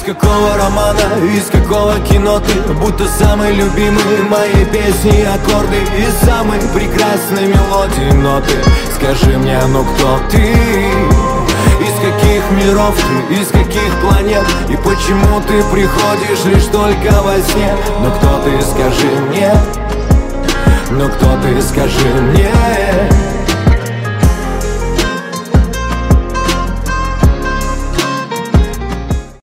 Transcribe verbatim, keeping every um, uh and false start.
Из какого романа, из какого кино ты? Будто самый любимый мои песни, аккорды и самые прекрасные мелодии, ноты. Скажи мне, ну кто ты? Из каких миров ты, из каких планет? И почему ты приходишь лишь только во сне? Ну кто ты, скажи мне? Ну кто ты, скажи мне?